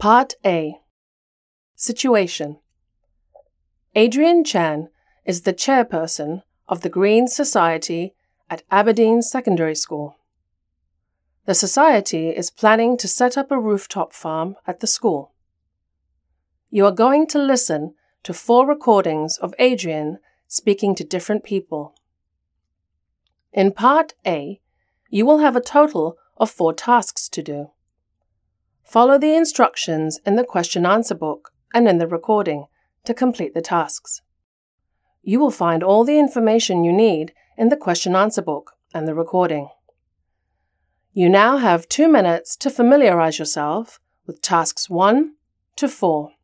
Part A. Situation. Adrian Chan is the chairperson of the Green Society at Aberdeen Secondary School. The society is planning to set up a rooftop farm at the school. You are going to listen to 4 recordings of Adrian speaking to different people. In Part A, you will have a total of 4 tasks to do. Follow the instructions in the question-answer book and in the recording to complete the tasks. You will find all the information you need in the question-answer book and the recording. You now have 2 minutes to familiarize yourself with tasks 1 to 4.